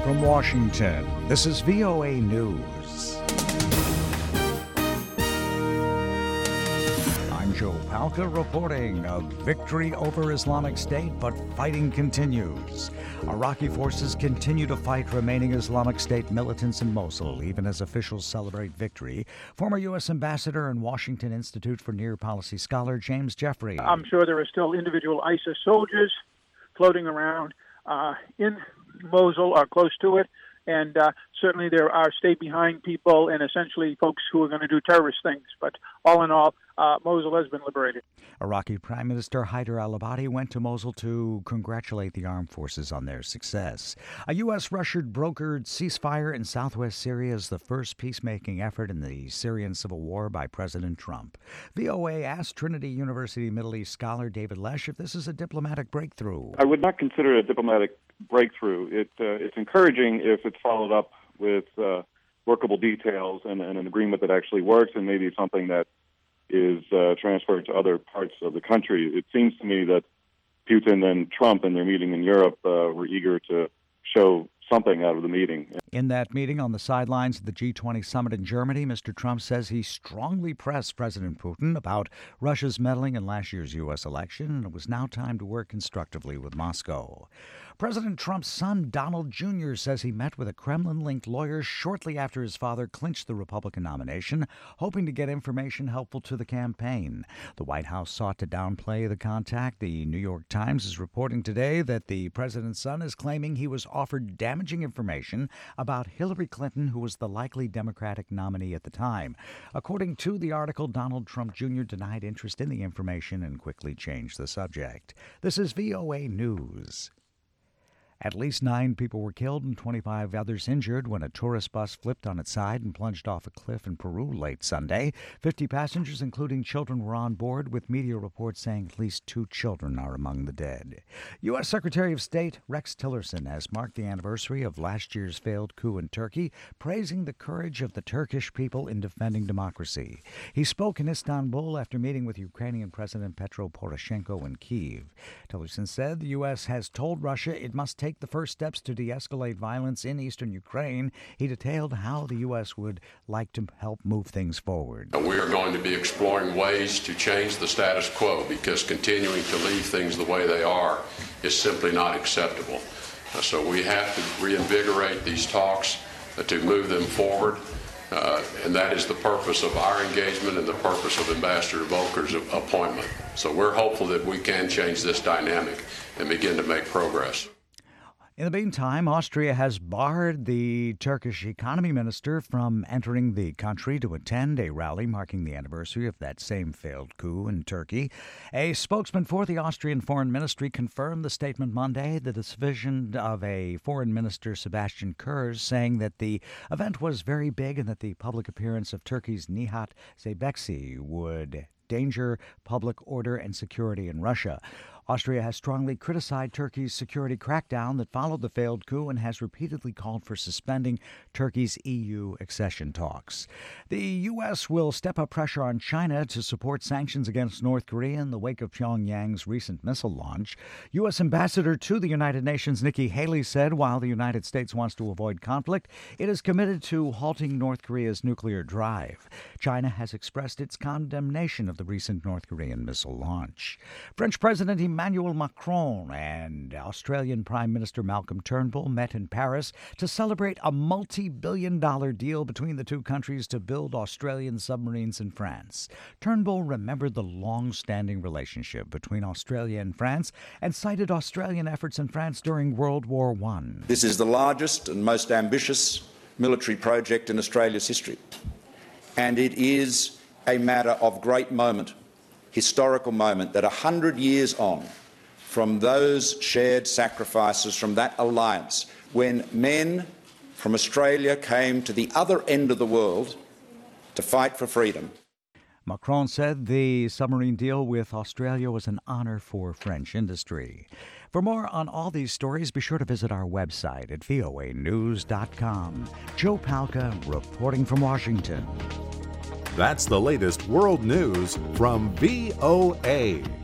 From Washington, this is VOA News. I'm Joe Palca reporting a victory over Islamic State, but fighting continues. Iraqi forces continue to fight remaining Islamic State militants in Mosul, even as officials celebrate victory. Former U.S. Ambassador and Washington Institute for Near Policy scholar James Jeffrey. I'm sure there are still individual ISIS soldiers floating around in Mosul or close to it, and certainly there are stay-behind people and essentially folks who are going to do terrorist things. But all in all, Mosul has been liberated. Iraqi Prime Minister Haider al-Abadi went to Mosul to congratulate the armed forces on their success. A U.S.-Russian brokered ceasefire in southwest Syria is the first peacemaking effort in the Syrian civil war by President Trump. VOA asked Trinity University Middle East scholar David Lesh if this is a diplomatic breakthrough. I would not consider it a diplomatic breakthrough. It's encouraging if it's followed up with workable details and an agreement that actually works, and maybe something that is transferred to other parts of the country. It seems to me that Putin and Trump in their meeting in Europe were eager to show something out of the meeting. In that meeting on the sidelines of the G20 summit in Germany, Mr. Trump says he strongly pressed President Putin about Russia's meddling in last year's U.S. election, and it was now time to work constructively with Moscow. President Trump's son, Donald Jr., says he met with a Kremlin-linked lawyer shortly after his father clinched the Republican nomination, hoping to get information helpful to the campaign. The White House sought to downplay the contact. The New York Times is reporting today that the president's son is claiming he was offered damaging information about Hillary Clinton, who was the likely Democratic nominee at the time. According to the article, Donald Trump Jr. denied interest in the information and quickly changed the subject. This is VOA News. At least 9 people were killed and 25 others injured when a tourist bus flipped on its side and plunged off a cliff in Peru late Sunday. 50 passengers, including children, were on board, with media reports saying at least 2 children are among the dead. U.S. Secretary of State Rex Tillerson has marked the anniversary of last year's failed coup in Turkey, praising the courage of the Turkish people in defending democracy. He spoke in Istanbul after meeting with Ukrainian President Petro Poroshenko in Kyiv. Tillerson said the U.S. has told Russia it must take the first steps to de-escalate violence in eastern Ukraine. He detailed how the U.S. would like to help move things forward. We are going to be exploring ways to change the status quo, because continuing to leave things the way they are is simply not acceptable. So we have to reinvigorate these talks to move them forward. And that is the purpose of our engagement and the purpose of Ambassador Volker's appointment. So we're hopeful that we can change this dynamic and begin to make progress. In the meantime, Austria has barred the Turkish economy minister from entering the country to attend a rally marking the anniversary of that same failed coup in Turkey. A spokesman for the Austrian Foreign Ministry confirmed the statement Monday, the decision of a Foreign Minister, Sebastian Kurz, saying that the event was very big and that the public appearance of Turkey's Nihat Zeybekci would endanger public order and security in Russia. Austria has strongly criticized Turkey's security crackdown that followed the failed coup and has repeatedly called for suspending Turkey's EU accession talks. The U.S. will step up pressure on China to support sanctions against North Korea in the wake of Pyongyang's recent missile launch. U.S. Ambassador to the United Nations Nikki Haley said while the United States wants to avoid conflict, it is committed to halting North Korea's nuclear drive. China has expressed its condemnation of the recent North Korean missile launch. French President Emmanuel Macron and Australian Prime Minister Malcolm Turnbull met in Paris to celebrate a multi-billion-dollar deal between the two countries to build Australian submarines in France. Turnbull remembered the long-standing relationship between Australia and France and cited Australian efforts in France during World War I. This is the largest and most ambitious military project in Australia's history, and it is a matter of great moment, historical moment, that 100 years on from those shared sacrifices, from that alliance, when men from Australia came to the other end of the world to fight for freedom. Macron said the submarine deal with Australia was an honor for French industry. For more on all these stories, be sure to visit our website at voanews.com. Joe Palca reporting from Washington. That's the latest world news from VOA.